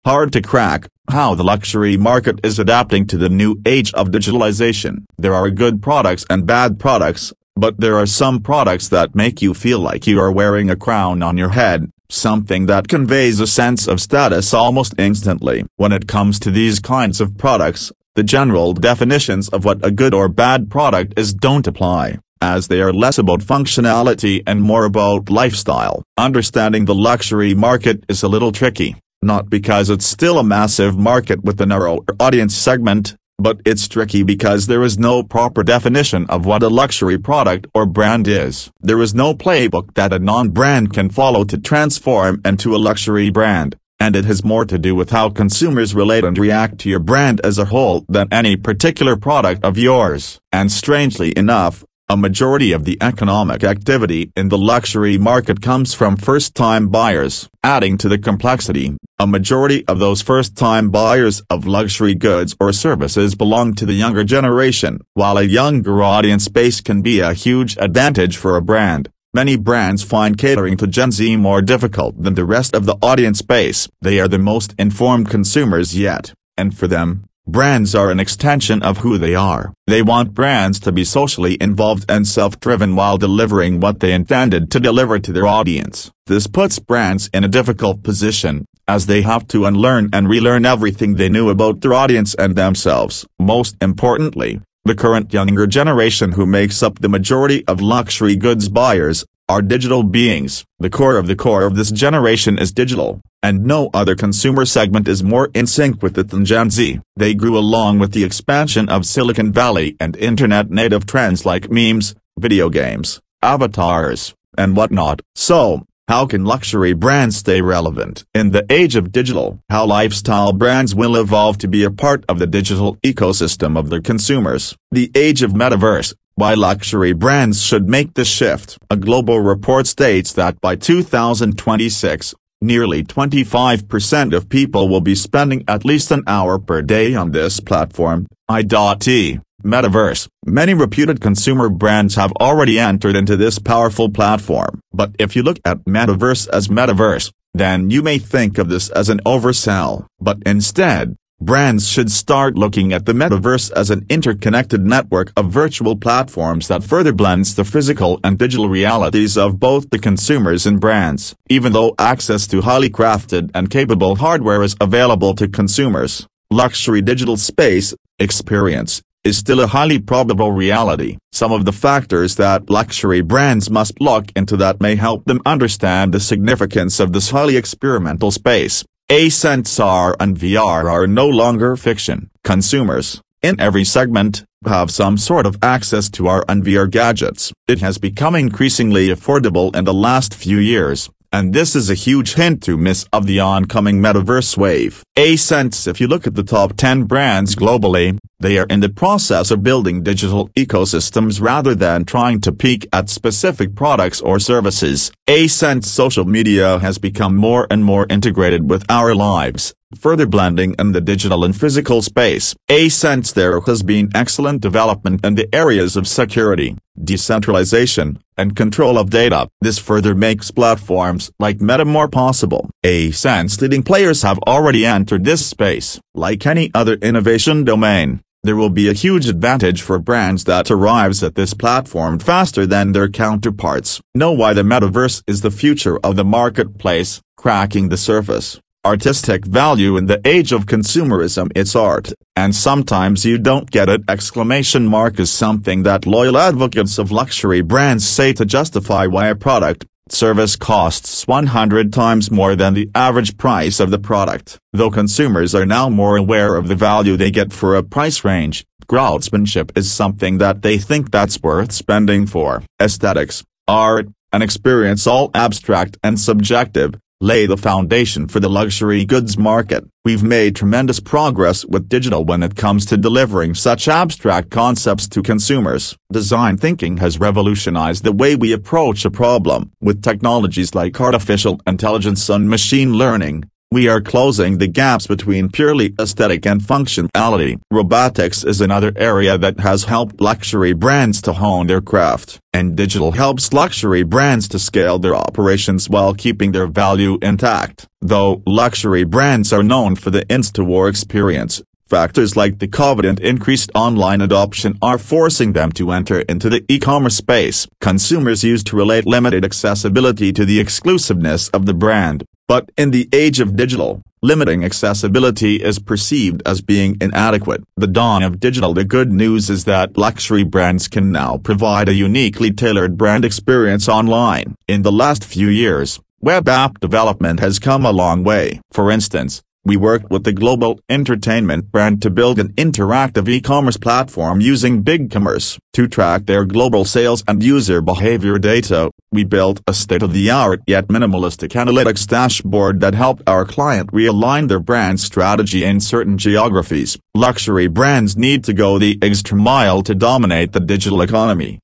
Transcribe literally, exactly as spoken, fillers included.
Hard to crack. How the luxury market is adapting to the new age of digitalization. There are good products and bad products, but there are some products that make you feel like you are wearing a crown on your head, something that conveys a sense of status almost instantly. When it comes to these kinds of products, the general definitions of what a good or bad product is don't apply, as they are less about functionality and more about lifestyle. Understanding the luxury market is a little tricky, not because it's still a massive market with a narrow audience segment, but it's tricky because there is no proper definition of what a luxury product or brand is. There is no playbook that a non-brand can follow to transform into a luxury brand, and it has more to do with how consumers relate and react to your brand as a whole than any particular product of yours. And strangely enough, a majority of the economic activity in the luxury market comes from first-time buyers. Adding to the complexity, a majority of those first-time buyers of luxury goods or services belong to the younger generation. While a younger audience base can be a huge advantage for a brand, many brands find catering to Gen Z more difficult than the rest of the audience base. They are the most informed consumers yet, and for them, brands are an extension of who they are. They want brands to be socially involved and self-driven while delivering what they intended to deliver to their audience. This puts brands in a difficult position, as they have to unlearn and relearn everything they knew about their audience and themselves. Most importantly, the current younger generation who makes up the majority of luxury goods buyers, are digital beings. The core of the core of this generation is digital, and no other consumer segment is more in sync with it than Gen Z. They grew along with the expansion of Silicon Valley and internet-native trends like memes, video games, avatars, and whatnot. So, how can luxury brands stay relevant in the age of digital? How lifestyle brands will evolve to be a part of the digital ecosystem of their consumers. The age of metaverse. Why luxury brands should make this shift. A global report states that by two thousand twenty-six, nearly twenty-five percent of people will be spending at least an hour per day on this platform, I T, Metaverse. Many reputed consumer brands have already entered into this powerful platform. But if you look at Metaverse as Metaverse, then you may think of this as an oversell. But instead, brands should start looking at the metaverse as an interconnected network of virtual platforms that further blends the physical and digital realities of both the consumers and brands. Even though access to highly crafted and capable hardware is available to consumers, luxury digital space, experience, is still a highly probable reality. Some of the factors that luxury brands must look into that may help them understand the significance of this highly experimental space. A sense A R and V R are no longer fiction. Consumers, in every segment, have some sort of access to A R and V R gadgets. It has become increasingly affordable in the last few years, and this is a huge hint to miss of the oncoming metaverse wave. A sense if you look at the top ten brands globally, they are in the process of building digital ecosystems rather than trying to peak at specific products or services. A sense social media has become more and more integrated with our lives, further blending in the digital and physical space. A sense there has been excellent development in the areas of security, decentralization, and control of data. This further makes platforms like Meta more possible. A sense leading players have already entered this space. Like any other innovation domain, there will be a huge advantage for brands that arrives at this platform faster than their counterparts. Know why the metaverse is the future of the marketplace. Cracking the surface. Artistic value in the age of consumerism. It's art, and sometimes you don't get it! Exclamation mark is something that loyal advocates of luxury brands say to justify why a product, service costs one hundred times more than the average price of the product. Though consumers are now more aware of the value they get for a price range, craftsmanship is something that they think that's worth spending for. Aesthetics, art, and experience, all abstract and subjective, lay the foundation for the luxury goods market. We've made tremendous progress with digital when it comes to delivering such abstract concepts to consumers. Design thinking has revolutionized the way we approach a problem. With technologies like artificial intelligence and machine learning, We are closing the gaps between purely aesthetic and functionality. Robotics is another area that has helped luxury brands to hone their craft, and digital helps luxury brands to scale their operations while keeping their value intact. Though luxury brands are known for the in-store experience, factors like the COVID and increased online adoption are forcing them to enter into the e-commerce space. Consumers used to relate limited accessibility to the exclusiveness of the brand, but in the age of digital, limiting accessibility is perceived as being inadequate. The dawn of digital. The good news is that luxury brands can now provide a uniquely tailored brand experience online. In the last few years, web app development has come a long way. For instance, we worked with the global entertainment brand to build an interactive e-commerce platform using BigCommerce. To track their global sales and user behavior data, we built a state-of-the-art yet minimalistic analytics dashboard that helped our client realign their brand strategy in certain geographies. Luxury brands need to go the extra mile to dominate the digital economy.